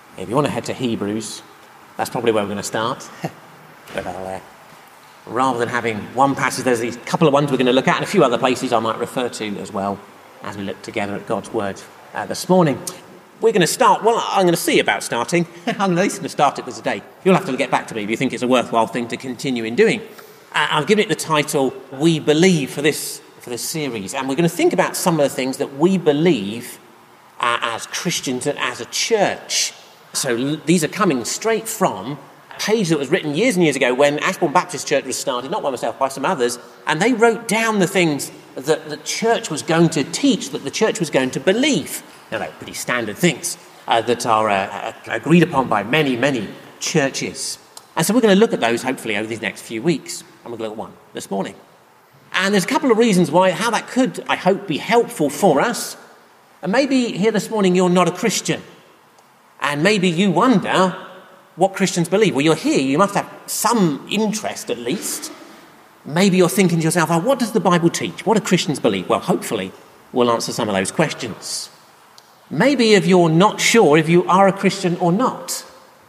If you want to head to Hebrews, that's probably where we're going to start. But rather than having one passage, there's these couple of ones we're going to look at and a few other places I might refer to as well as we look together at God's Word this morning. We're going to start, well, I'm going to see about starting. I'm going to start it today. You'll have to get back to me if you think it's a worthwhile thing to continue in doing. I've given it the title, We Believe, for this series. And we're going to think about some of the things that we believe as Christians and as a church. So these are coming straight from a page that was written years and years ago when Ashbourne Baptist Church was started, not by myself, by some others, and they wrote down the things that the church was going to teach, that the church was going to believe. Now, they're pretty standard things that are agreed upon by many, many churches. And so we're going to look at those, hopefully, over these next few weeks. And we're going to look at one this morning. And there's a couple of reasons how that could, I hope, be helpful for us. And maybe here this morning you're not a Christian. And maybe you wonder what Christians believe. Well, you're here, you must have some interest at least. Maybe you're thinking to yourself, what does the Bible teach? What do Christians believe? Well, hopefully we'll answer some of those questions. Maybe if you're not sure if you are a Christian or not.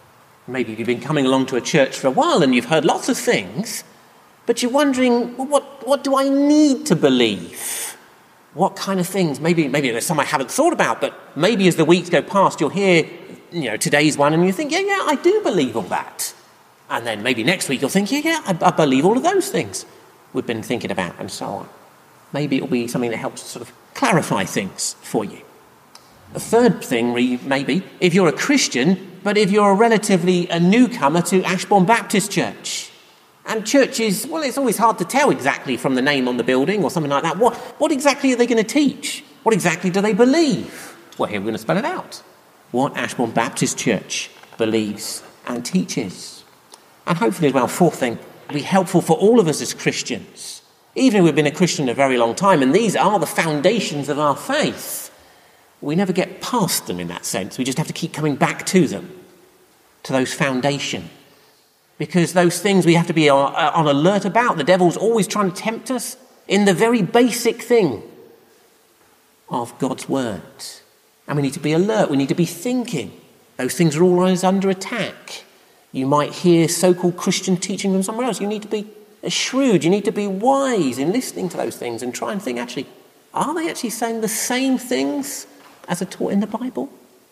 Maybe you've been coming along to a church for a while and you've heard lots of things, but you're wondering, well, what do I need to believe? What kind of things? Maybe there's some I haven't thought about, but maybe as the weeks go past, you'll hear, today's one, and you think, yeah, I do believe all that. And then maybe next week you'll think, I believe all of those things we've been thinking about, and so on. Maybe it'll be something that helps sort of clarify things for you. The third thing, maybe, if you're a Christian, but if you're a newcomer to Ashbourne Baptist Church. And churches, well, it's always hard to tell exactly from the name on the building or something like that. What exactly are they going to teach? What exactly do they believe? Well, here we're going to spell it out. What Ashbourne Baptist Church believes and teaches. And hopefully as well, fourth thing, it'll be helpful for all of us as Christians. Even if we've been a Christian a very long time, and these are the foundations of our faith, we never get past them in that sense. We just have to keep coming back to them, to those foundations. Because those things we have to be on alert about. The devil's always trying to tempt us in the very basic thing of God's word. And we need to be alert. We need to be thinking. Those things are always under attack. You might hear so-called Christian teaching from somewhere else. You need to be shrewd. You need to be wise in listening to those things and try and think, actually, are they actually saying the same things as are taught in the Bible?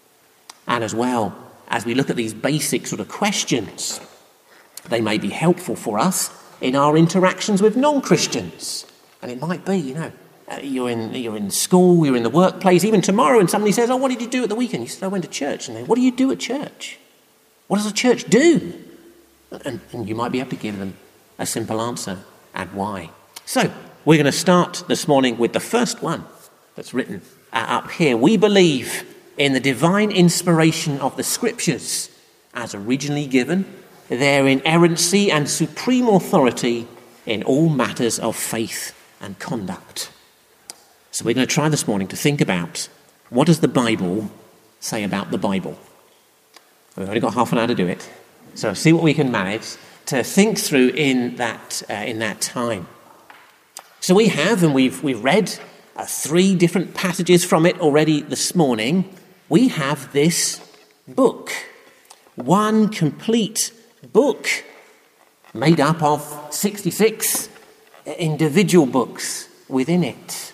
And as well, as we look at these basic sort of questions, they may be helpful for us in our interactions with non-Christians. And it might be, you're in school, you're in the workplace, even tomorrow, and somebody says, what did you do at the weekend? You said, I went to church. And then, what do you do at church? What does a church do? And you might be able to give them a simple answer and why. So, we're going to start this morning with the first one that's written up here. We believe in the divine inspiration of the Scriptures as originally given, their inerrancy and supreme authority in all matters of faith and conduct. So we're going to try this morning to think about, what does the Bible say about the Bible? We've only got half an hour to do it, so see what we can manage to think through in that time. So we have, and we've read 3 different passages from it already this morning. We have this book, one complete book made up of 66 individual books within it.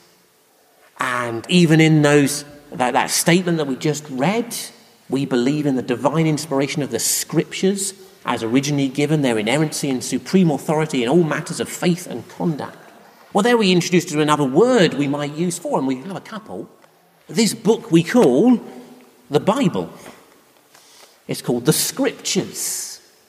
And even in that statement that we just read, we believe in the divine inspiration of the Scriptures as originally given, their inerrancy and supreme authority in all matters of faith and conduct. Well, there we introduced to another word we might use for, and we have a couple. This book we call the Bible. It's called the Scriptures.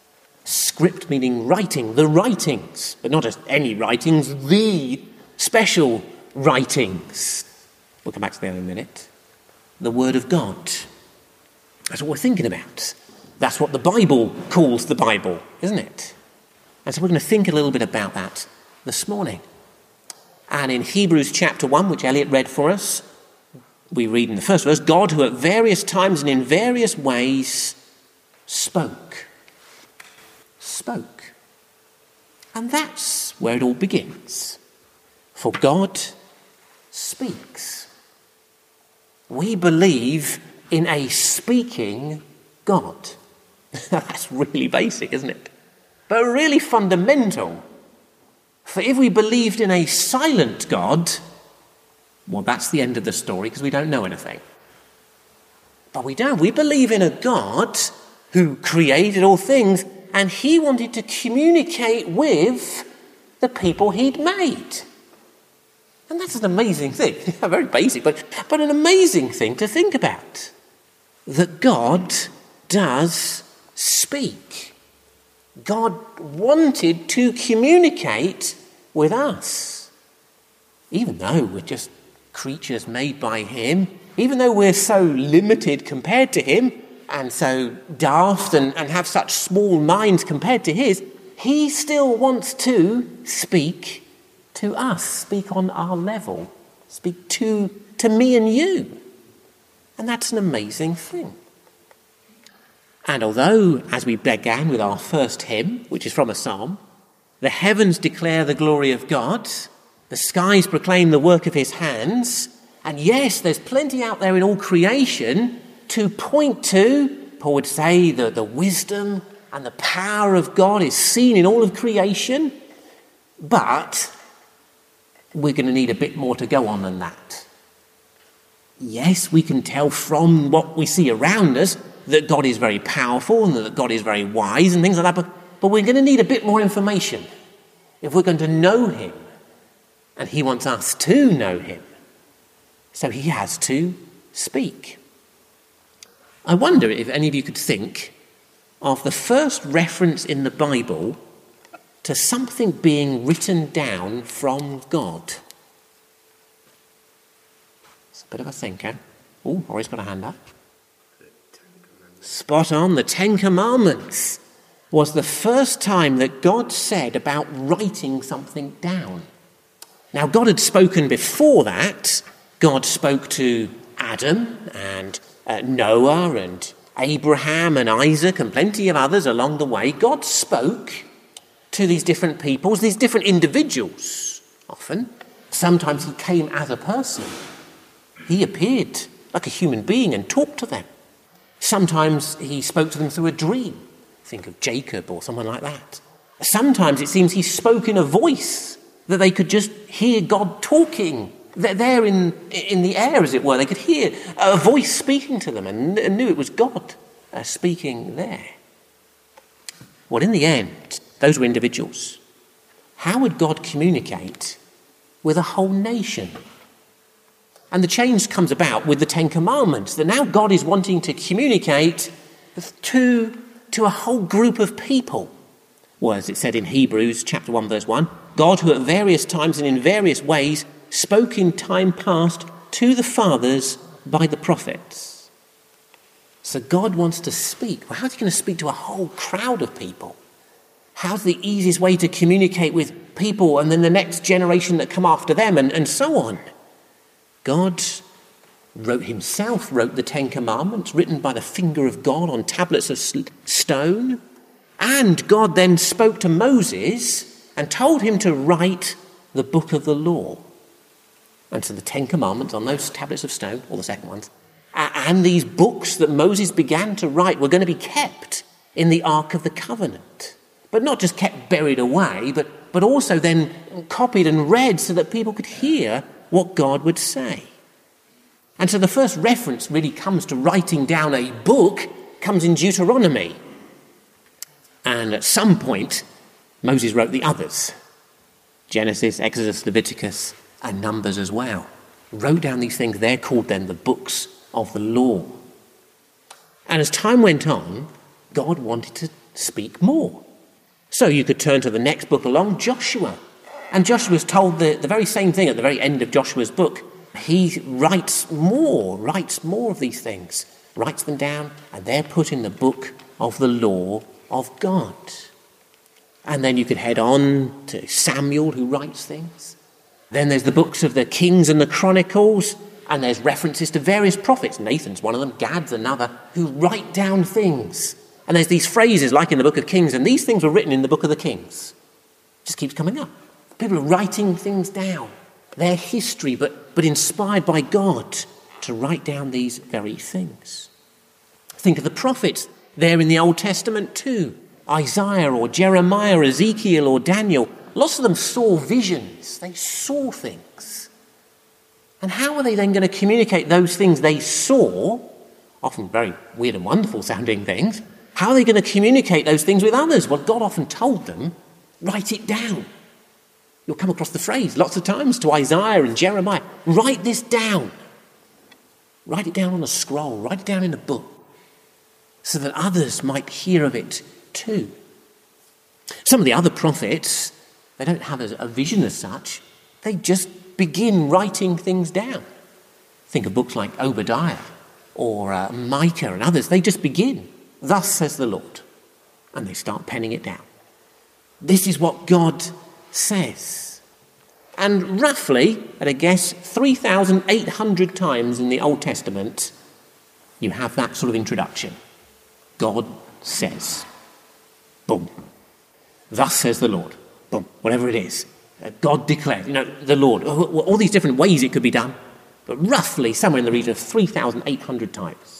Script meaning writing, the writings, but not just any writings, the special writings. We'll come back to that in a minute. The Word of God. That's what we're thinking about. That's what the Bible calls the Bible, isn't it? And so we're going to think a little bit about that this morning. And in Hebrews chapter 1, which Elliot read for us, we read in the first verse, God, who at various times and in various ways spoke. And that's where it all begins. For God speaks. We believe in a speaking God. That's really basic, isn't it? But really fundamental. For if we believed in a silent God, well, that's the end of the story because we don't know anything. But we don't. We believe in a God who created all things, and he wanted to communicate with the people he'd made. And that's an amazing thing. Very basic, but an amazing thing to think about. That God does speak. God wanted to communicate with us. Even though we're just creatures made by him, even though we're so limited compared to him, and so daft and have such small minds compared to his, he still wants to speak to us, speak on our level, speak to me and you. And that's an amazing thing. And although, as we began with our first hymn, which is from a psalm, the heavens declare the glory of God, the skies proclaim the work of his hands, and yes, there's plenty out there in all creation to point to, Paul would say, the wisdom and the power of God is seen in all of creation, but we're going to need a bit more to go on than that. Yes, we can tell from what we see around us that God is very powerful and that God is very wise and things like that, but we're going to need a bit more information if we're going to know him. And he wants us to know him. So he has to speak. I wonder if any of you could think of the first reference in the Bible to something being written down from God. It's a bit of a thinker. Oh, Rory's got a hand up. Spot on. The Ten Commandments was the first time that God said about writing something down. Now, God had spoken before that. God spoke to Adam and Noah and Abraham and Isaac and plenty of others along the way. God spoke to these different peoples, these different individuals often. Sometimes he came as a person. He appeared like a human being and talked to them. Sometimes he spoke to them through a dream. Think of Jacob or someone like that. Sometimes it seems he spoke in a voice that they could just hear God talking. They're there in the air, as it were. They could hear a voice speaking to them and knew it was God speaking there. Well, in the end, those were individuals. How would God communicate with a whole nation? And the change comes about with the Ten Commandments, that now God is wanting to communicate to a whole group of people. Well, as it said in Hebrews chapter 1, verse 1, God, who at various times and in various ways spoke in time past to the fathers by the prophets. So God wants to speak. Well, how's he going to speak to a whole crowd of people? How's the easiest way to communicate with people and then the next generation that come after them and so on? God himself wrote the Ten Commandments, written by the finger of God on tablets of stone. And God then spoke to Moses and told him to write the book of the law. And so the Ten Commandments on those tablets of stone, or the second ones, and these books that Moses began to write were going to be kept in the Ark of the Covenant. But not just kept buried away, but also then copied and read so that people could hear what God would say. And so the first reference really comes to writing down a book, comes in Deuteronomy. And at some point, Moses wrote the others. Genesis, Exodus, Leviticus, and Numbers as well. Wrote down these things. They're called then the books of the law. And as time went on, God wanted to speak more. So you could turn to the next book along, Joshua. And Joshua's told the very same thing at the very end of Joshua's book. He writes more of these things, writes them down, and they're put in the book of the law of God. And then you could head on to Samuel, who writes things. Then there's the books of the Kings and the Chronicles, and there's references to various prophets. Nathan's one of them, Gad's another, who write down things. And there's these phrases like in the book of Kings, and these things were written in the book of the Kings. It just keeps coming up. People are writing things down, their history, but inspired by God to write down these very things. Think of the prophets there in the Old Testament too. Isaiah or Jeremiah, Ezekiel or Daniel. Lots of them saw visions. They saw things. And how are they then going to communicate those things they saw, often very weird and wonderful sounding things? How are they going to communicate those things with others? Well, God often told them, write it down. You'll come across the phrase lots of times to Isaiah and Jeremiah. Write this down. Write it down on a scroll. Write it down in a book so that others might hear of it too. Some of the other prophets, they don't have a vision as such. They just begin writing things down. Think of books like Obadiah or Micah and others. They just begin. Thus says the Lord. And they start penning it down. This is what God says. And roughly, at a guess, 3,800 times in the Old Testament, you have that sort of introduction. God says. Boom. Thus says the Lord. Boom. Whatever it is. God declared. The Lord. All these different ways it could be done. But roughly, somewhere in the region of 3,800 times,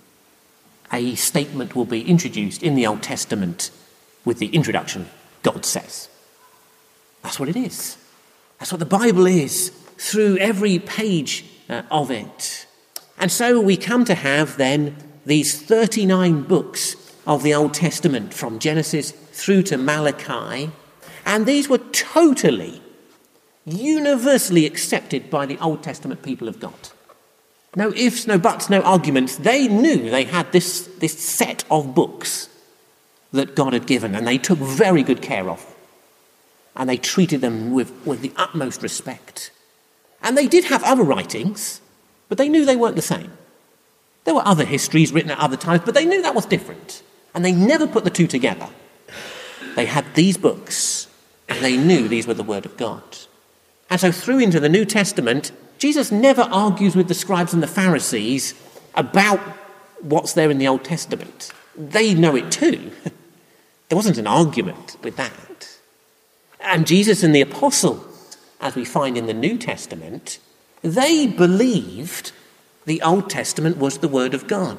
a statement will be introduced in the Old Testament with the introduction, God says. That's what it is. That's what the Bible is through every page of it. And so we come to have then these 39 books of the Old Testament from Genesis through to Malachi. And these were totally, universally accepted by the Old Testament people of God. No ifs, no buts, no arguments. They knew they had this set of books that God had given, and they took very good care of. And they treated them with the utmost respect. And they did have other writings, but they knew they weren't the same. There were other histories written at other times, but they knew that was different. And they never put the two together. They had these books, and they knew these were the Word of God. And so through into the New Testament, Jesus never argues with the scribes and the Pharisees about what's there in the Old Testament. They know it too. There wasn't an argument with that. And Jesus and the apostles, as we find in the New Testament, they believed the Old Testament was the Word of God.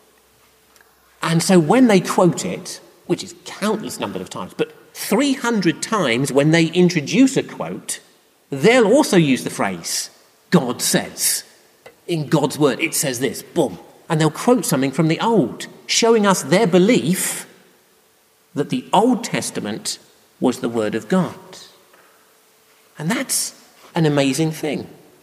And so when they quote it, which is countless number of times, but 300 times when they introduce a quote, they'll also use the phrase, God says. In God's Word, it says this, boom. And they'll quote something from the Old, showing us their belief that the Old Testament was the Word of God. And that's an amazing thing.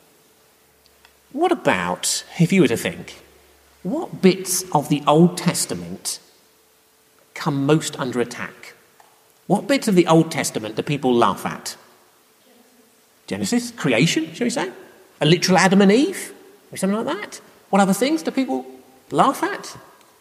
What about, if you were to think, what bits of the Old Testament come most under attack? What bits of the Old Testament do people laugh at? Genesis, creation, shall we say? A literal Adam and Eve? Or something like that? What other things do people laugh at?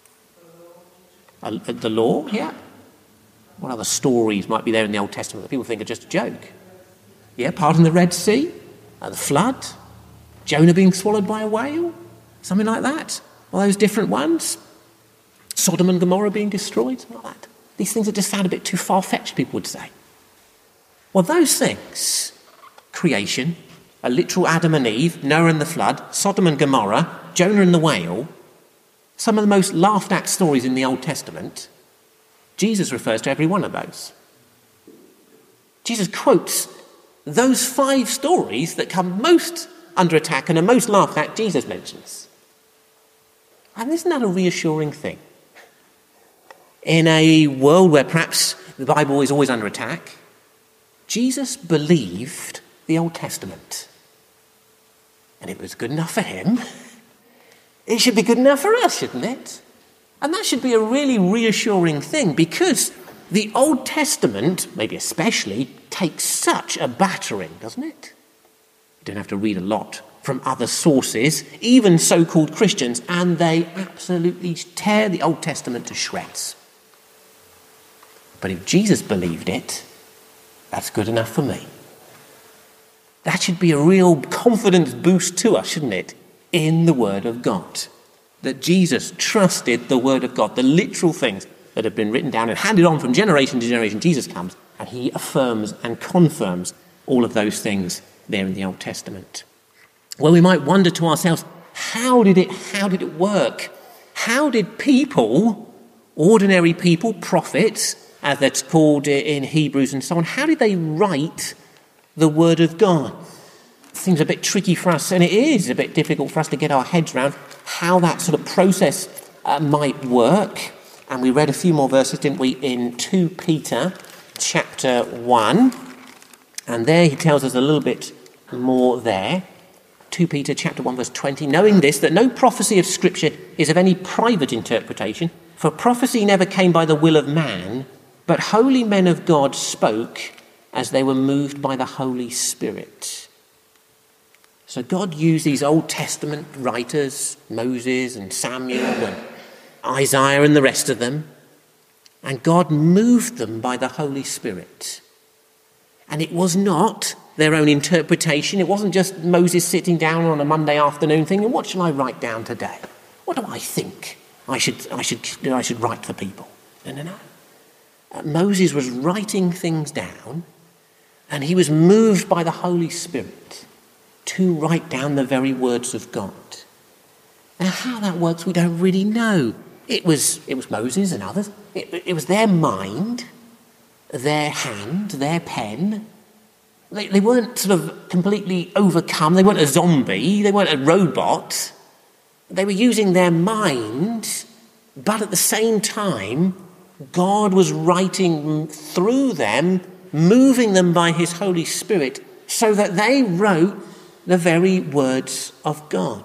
The law, yeah. What other stories might be there in the Old Testament that people think are just a joke? Yeah, parting the Red Sea, the flood, Jonah being swallowed by a whale, something like that. All those different ones. Sodom and Gomorrah being destroyed, something like that. These things that just sound a bit too far-fetched, people would say. Well, those things, creation, a literal Adam and Eve, Noah and the flood, Sodom and Gomorrah, Jonah and the whale, some of the most laughed at stories in the Old Testament, Jesus refers to every one of those. Jesus quotes those 5 stories that come most under attack and are most laughed at, Jesus mentions. And isn't that a reassuring thing? In a world where perhaps the Bible is always under attack, Jesus believed the Old Testament. And it was good enough for him. It should be good enough for us, shouldn't it? And that should be a really reassuring thing, because the Old Testament, maybe especially, takes such a battering, doesn't it? You don't have to read a lot from other sources, even so-called Christians, and they absolutely tear the Old Testament to shreds. But if Jesus believed it, that's good enough for me. That should be a real confidence boost to us, shouldn't it? In the Word of God. That Jesus trusted the Word of God, the literal things that have been written down and handed on from generation to generation. Jesus comes and he affirms and confirms all of those things there in the Old Testament. Well, we might wonder to ourselves, how did it work? how did people, ordinary people, prophets, as that's called in Hebrews and so on, how did they write the Word of God? Seems a bit tricky for us, and it is a bit difficult for us to get our heads around how that sort of process might work. And we read a few more verses, didn't we, in 2 Peter chapter 1. And there he tells us a little bit more there. 2 Peter chapter 1 verse 20, knowing this, that no prophecy of Scripture is of any private interpretation, for prophecy never came by the will of man, but holy men of God spoke as they were moved by the Holy Spirit. So God used these Old Testament writers, Moses and Samuel and Isaiah and the rest of them, and God moved them by the Holy Spirit. And it was not their own interpretation. It wasn't just Moses sitting down on a Monday afternoon thinking, what shall I write down today? What do I think I should write for people? No. Moses was writing things down, and he was moved by the Holy Spirit to write down the very words of God. Now, how that works, we don't really know. It was Moses and others. It was their mind, their hand, their pen. They weren't sort of completely overcome. They weren't a zombie. They weren't a robot. They were using their mind, but at the same time, God was writing through them, moving them by his Holy Spirit, so that they wrote the very words of God.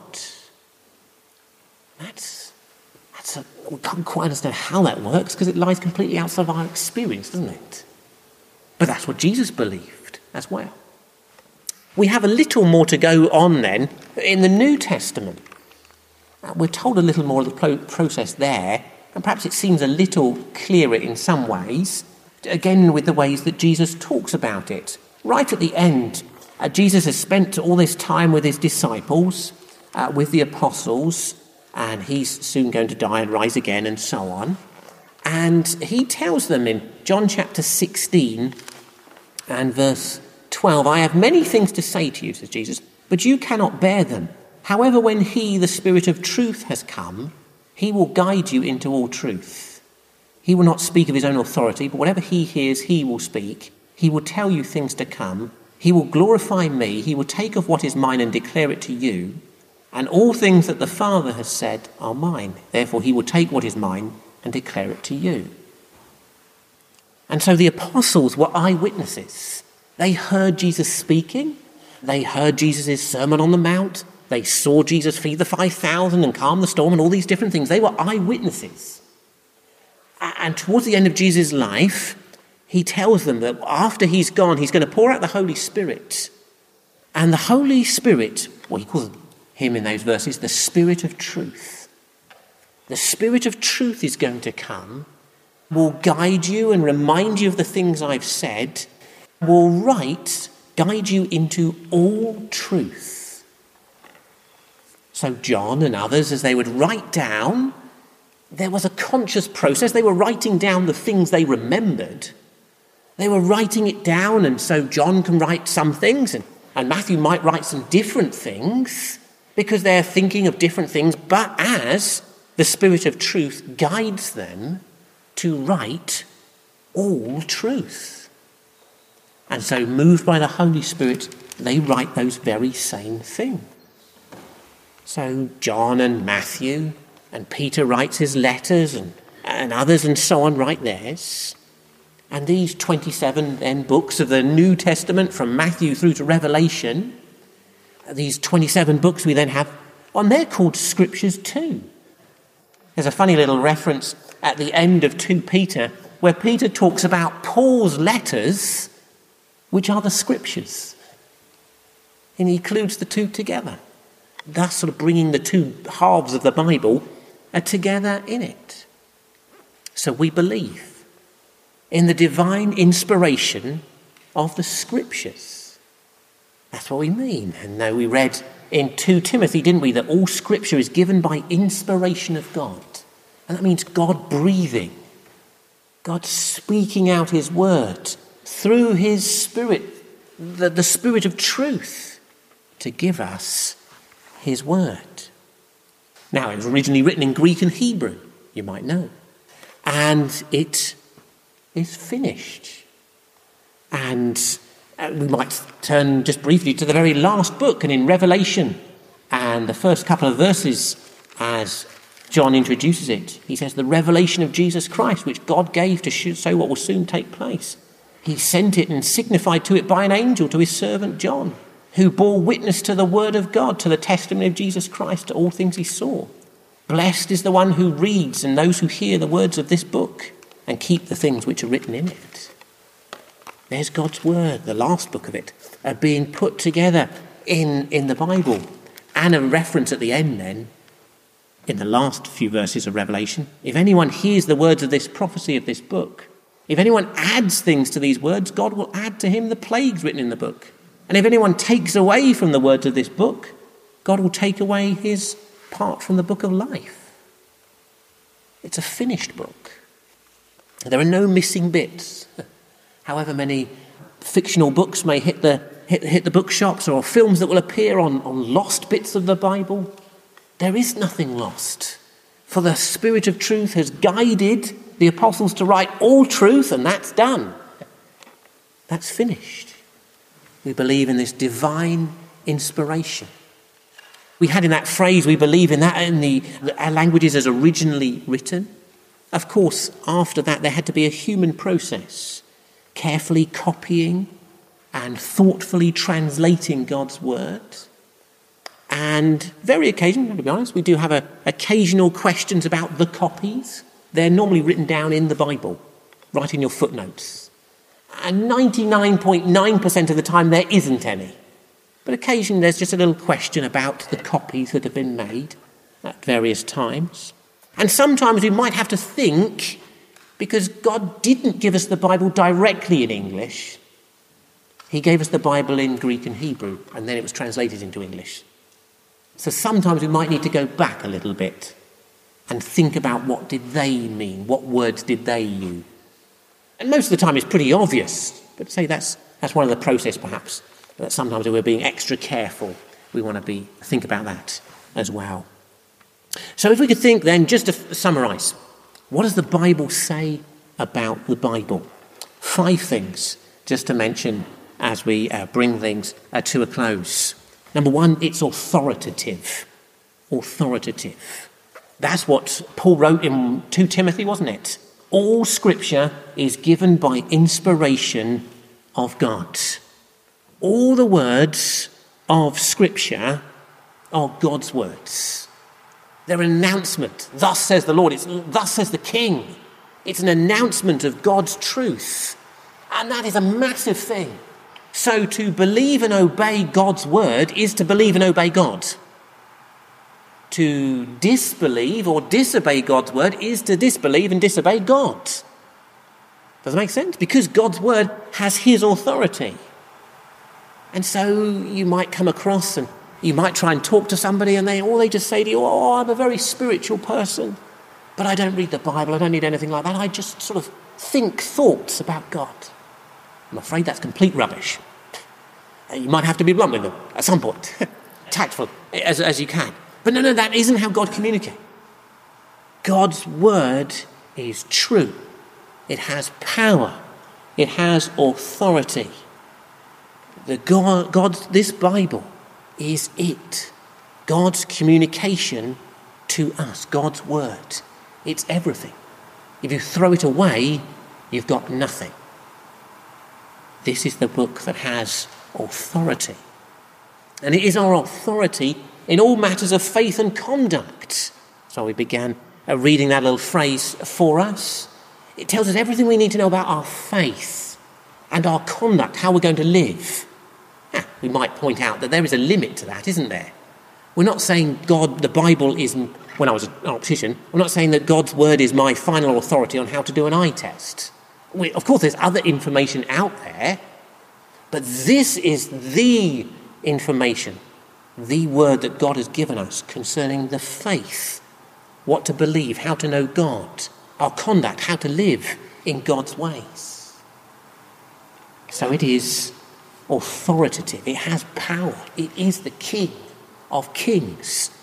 We can't quite understand how that works because it lies completely outside of our experience, doesn't it? But that's what Jesus believed as well. We have a little more to go on then in the New Testament. We're told a little more of the process there, and perhaps it seems a little clearer in some ways, again with the ways that Jesus talks about it. Right at the end, Jesus has spent all this time with his disciples, with the apostles, and he's soon going to die and rise again and so on. And he tells them in John chapter 16 and verse 12, I have many things to say to you, says Jesus, but you cannot bear them. However, when he, the Spirit of truth, has come, he will guide you into all truth. He will not speak of his own authority, but whatever he hears, he will speak. He will tell you things to come. He will glorify me. He will take of what is mine and declare it to you. And all things that the Father has said are mine. Therefore, he will take what is mine and declare it to you. And so the apostles were eyewitnesses. They heard Jesus speaking. They heard Jesus' Sermon on the Mount. They saw Jesus feed the 5,000 and calm the storm and all these different things. They were eyewitnesses. And towards the end of Jesus' life, he tells them that after he's gone, he's going to pour out the Holy Spirit. And the Holy Spirit, well, he calls him in those verses, the Spirit of truth. The Spirit of truth is going to come, will guide you and remind you of the things I've said, will guide you into all truth. So John and others, as they would write down, there was a conscious process. They were writing down the things they remembered. They were writing it down, and so John can write some things, and Matthew might write some different things, because they're thinking of different things, but as the Spirit of truth guides them to write all truth. And so, moved by the Holy Spirit, they write those very same things. So John and Matthew and Peter writes his letters, and others and so on write theirs. And these 27 then books of the New Testament, from Matthew through to Revelation, these 27 books we then have, they're called Scriptures too. There's a funny little reference at the end of 2 Peter where Peter talks about Paul's letters, which are the Scriptures. And he includes the two together, thus sort of bringing the two halves of the Bible together in it. So we believe in the divine inspiration of the Scriptures. That's what we mean. And now we read in 2 Timothy, didn't we, that all Scripture is given by inspiration of God. And that means God breathing, God speaking out his word through his Spirit, the Spirit of truth, to give us his word. Now, it was originally written in Greek and Hebrew, you might know. And it is finished. And we might turn just briefly to the very last book, and in Revelation, and the first couple of verses as John introduces it, he says, the revelation of Jesus Christ, which God gave to show what will soon take place. He sent it and signified to it by an angel to his servant John, who bore witness to the word of God, to the testimony of Jesus Christ, to all things he saw. Blessed is the one who reads and those who hear the words of this book and keep the things which are written in it. There's God's word, the last book of it, being put together in the Bible. And a reference at the end then, in the last few verses of Revelation, if anyone hears the words of this prophecy of this book, if anyone adds things to these words, God will add to him the plagues written in the book. And if anyone takes away from the words of this book, God will take away his part from the book of life. It's a finished book. There are no missing bits. However many fictional books may hit the bookshops, or films that will appear on lost bits of the Bible, there is nothing lost. For the Spirit of truth has guided the apostles to write all truth, and that's done. That's finished. We believe in this divine inspiration. We had in that phrase, we believe in that in the languages as originally written. Of course, after that, there had to be a human process, carefully copying and thoughtfully translating God's word. And very occasionally, to be honest, we do have occasional questions about the copies. They're normally written down in the Bible, right in your footnotes. And 99.9% of the time there isn't any. But occasionally there's just a little question about the copies that have been made at various times. And sometimes we might have to think, because God didn't give us the Bible directly in English. He gave us the Bible in Greek and Hebrew, and then it was translated into English. So sometimes we might need to go back a little bit and think about what did they mean, what words did they use. And most of the time it's pretty obvious, but say that's one of the process perhaps. But sometimes if we're being extra careful, we want to think about that as well. So if we could think then, just to summarise, what does the Bible say about the Bible? 5 things, just to mention as we bring things to a close. Number 1, it's authoritative. Authoritative. That's what Paul wrote in 2 Timothy, wasn't it? All Scripture is given by inspiration of God. All the words of Scripture are God's words. They're an announcement. Thus says the Lord. Thus says the King. It's an announcement of God's truth. And that is a massive thing. So to believe and obey God's word is to believe and obey God. To disbelieve or disobey God's word is to disbelieve and disobey God. Does that make sense? Because God's word has his authority. And so you might come across and you might try and talk to somebody and they just say to you, oh, I'm a very spiritual person, but I don't read the Bible, I don't need anything like that. I just sort of think thoughts about God. I'm afraid that's complete rubbish. You might have to be blunt with them at some point, tactful as you can. But no, that isn't how God communicates. God's word is true. It has power. It has authority. This Bible is it. God's communication to us, God's word. It's everything. If you throw it away, you've got nothing. This is the book that has authority. And it is our authority in all matters of faith and conduct. So we began reading that little phrase for us. It tells us everything we need to know about our faith and our conduct, how we're going to live. Now, we might point out that there is a limit to that, isn't there? We're not saying the Bible is, when I was an optician, we're not saying that God's word is my final authority on how to do an eye test. Of course, there's other information out there, but this is the information, the word that God has given us concerning the faith, what to believe, how to know God, our conduct, how to live in God's ways. So it is authoritative. It has power. It is the King of kings.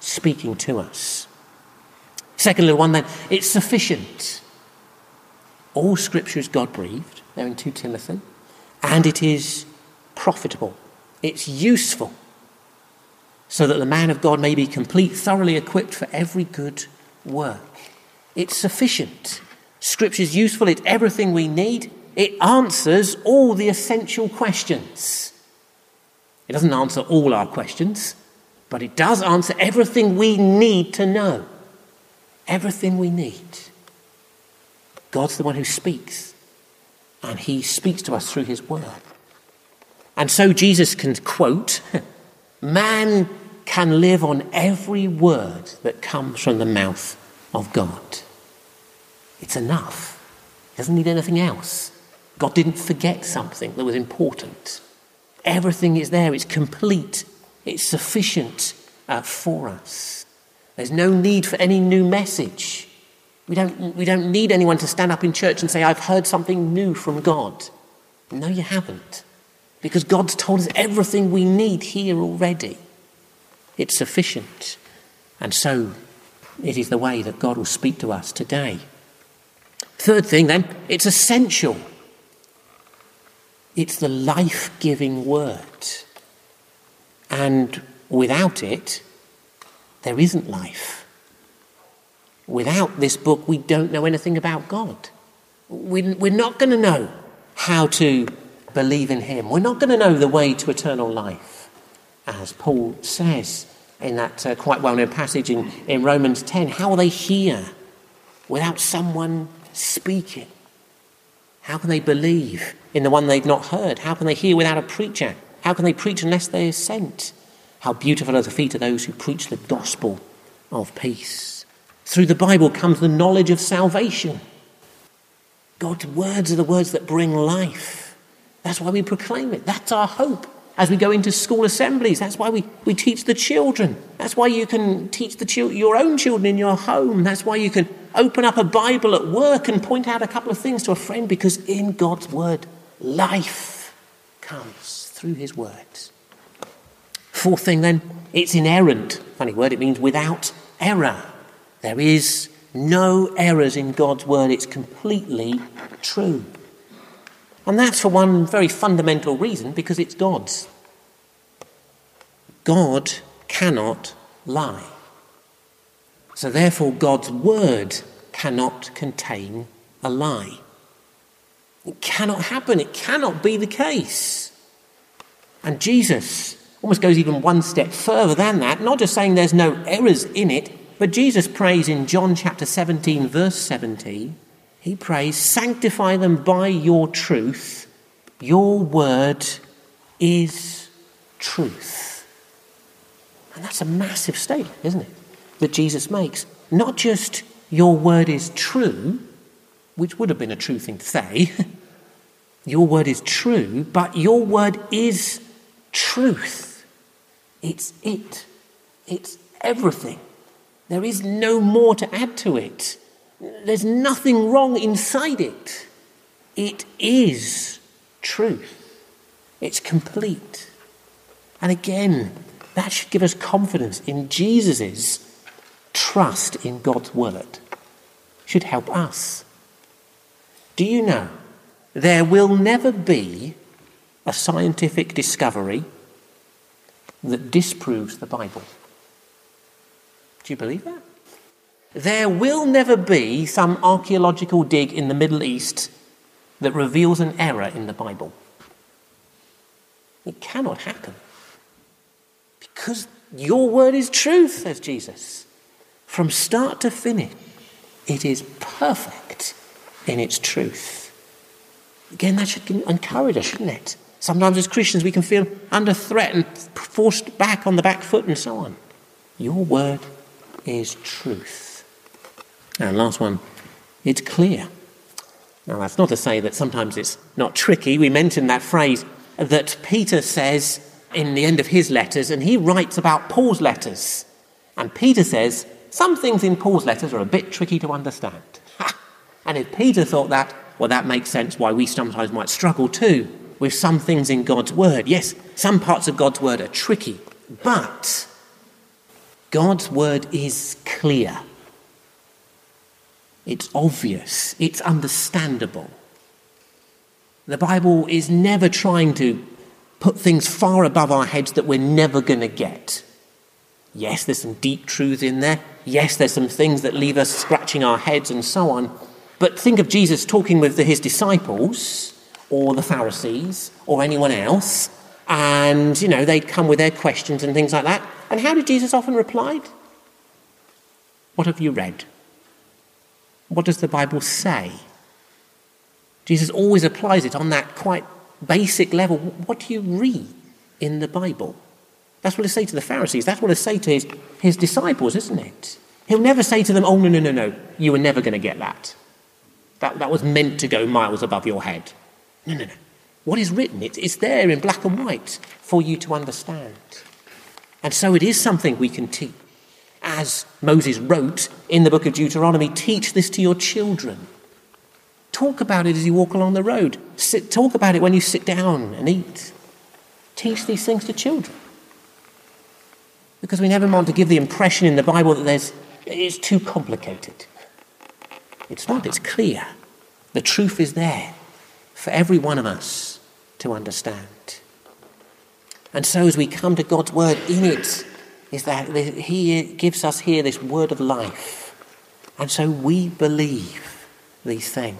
speaking to us. Second little one then, it's sufficient. All Scripture is God-breathed, there in 2 Timothy, and it is profitable. It's useful, so that the man of God may be complete, thoroughly equipped for every good work. It's sufficient. Scripture is useful. It's everything we need. It answers all the essential questions. It doesn't answer all our questions, but it does answer everything we need to know. Everything we need. God's the one who speaks, and he speaks to us through his word. And so Jesus can quote, man can live on every word that comes from the mouth of God. It's enough. He doesn't need anything else. God didn't forget something that was important. Everything is there. It's complete. It's sufficient for us. There's no need for any new message. We don't need anyone to stand up in church and say, I've heard something new from God. No, you haven't. Because God's told us everything we need here already. It's sufficient. And so it is the way that God will speak to us today. Third thing then, it's essential. It's the life-giving word. And without it, there isn't life. Without this book, we don't know anything about God. We're not going to know how to believe in him. We're not going to know the way to eternal life, as Paul says in that quite well-known passage in Romans 10. How will they hear without someone speaking? How can they believe in the one they've not heard? How can they hear without a preacher? How can they preach unless they are sent? How beautiful are the feet of those who preach the gospel of peace. Through the Bible comes the knowledge of salvation. God's words are the words that bring life. That's why we proclaim it. That's our hope as we go into school assemblies. That's why we teach the children. That's why you can teach your own children in your home. That's why you can open up a Bible at work and point out a couple of things to a friend, because in God's word, life comes through his words. Fourth thing then, it's inerrant. Funny word, it means without error. There is no errors in God's word. It's completely true. And that's for one very fundamental reason, because it's God's. God cannot lie. So therefore, God's word cannot contain a lie. It cannot happen. It cannot be the case. And Jesus almost goes even one step further than that, not just saying there's no errors in it, but Jesus prays in John chapter 17, verse 17, he prays, sanctify them by your truth. Your word is truth. And that's a massive statement, isn't it, that Jesus makes. Not just your word is true, which would have been a true thing to say. Your word is true, but your word is truth. It's it. It's everything. There is no more to add to it. There's nothing wrong inside it. It is truth. It's complete. And again, that should give us confidence in Jesus' trust in God's word. Should help us. Do you know, there will never be a scientific discovery that disproves the Bible. Do you believe that? There will never be some archaeological dig in the Middle East that reveals an error in the Bible. It cannot happen. Because your word is truth, says Jesus. From start to finish, it is perfect in its truth. Again, that should encourage us, shouldn't it? Sometimes as Christians we can feel under threat and forced back on the back foot and so on. Your word is truth. And last one, it's clear. Now that's not to say that sometimes it's not tricky. We mentioned that phrase that Peter says in the end of his letters, and he writes about Paul's letters. And Peter says, some things in Paul's letters are a bit tricky to understand. And if Peter thought that, well, that makes sense why we sometimes might struggle too with some things in God's word. Yes, some parts of God's word are tricky, but God's word is clear. It's obvious. It's understandable. The Bible is never trying to put things far above our heads that we're never going to get. Yes, there's some deep truth in there. Yes, there's some things that leave us scratching our heads and so on. But think of Jesus talking with his disciples or the Pharisees or anyone else, and, they'd come with their questions and things like that. And how did Jesus often reply? What have you read? What does the Bible say? Jesus always applies it on that quite basic level. What do you read in the Bible? That's what he'll say to the Pharisees. That's what he'll say to his disciples, isn't it? He'll never say to them, oh, no, you were never going to get that. That was meant to go miles above your head. No. What is written, it's there in black and white for you to understand. And so it is something we can teach. As Moses wrote in the book of Deuteronomy, teach this to your children. Talk about it as you walk along the road. Talk about it when you sit down and eat. Teach these things to children. Because we never want to give the impression in the Bible that it's too complicated. It's not, it's clear. The truth is there for every one of us to understand. And so as we come to God's word, in it is that he gives us here this word of life. And so we believe these things.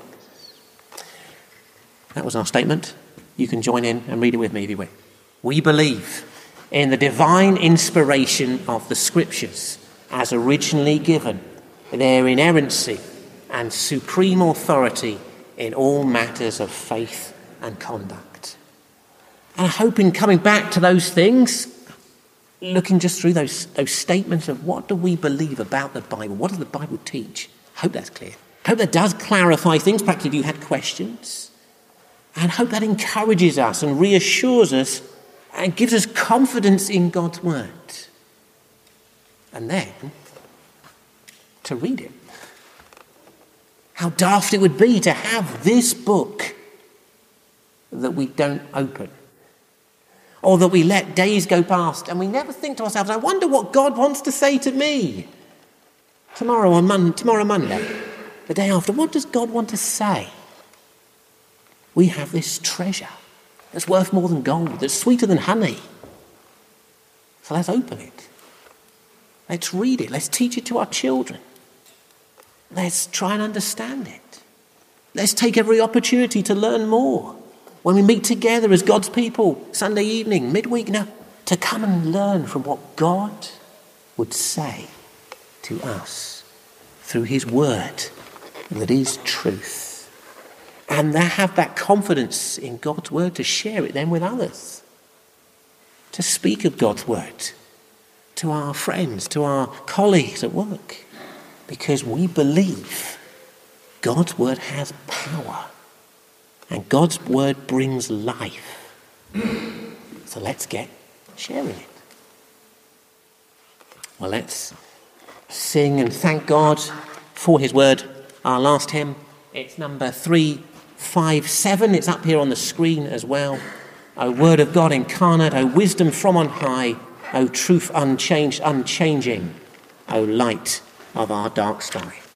That was our statement. You can join in and read it with me if you wish. We believe in the divine inspiration of the Scriptures as originally given, their inerrancy and supreme authority in all matters of faith and conduct. And I hope in coming back to those things, looking just through those statements of what do we believe about the Bible, what does the Bible teach? I hope that's clear. I hope that does clarify things, perhaps if you had questions. And hope that encourages us and reassures us and gives us confidence in God's word. And then, to read it. How daft it would be to have this book that we don't open. Or that we let days go past and we never think to ourselves, I wonder what God wants to say to me. Tomorrow Monday, the day after, what does God want to say? We have this treasure that's worth more than gold, that's sweeter than honey. So let's open it. Let's read it. Let's teach it to our children. Let's try and understand it. Let's take every opportunity to learn more. When we meet together as God's people, Sunday evening, midweek, to come and learn from what God would say to us through his word that is truth. And they have that confidence in God's word to share it then with others. To speak of God's word to our friends, to our colleagues at work. Because we believe God's word has power. And God's word brings life. So let's get sharing it. Well, let's sing and thank God for his word. Our last hymn, it's number 357. It's up here on the screen as well. O word of God incarnate, O wisdom from on high, O truth unchanged, unchanging, O light of our dark sky.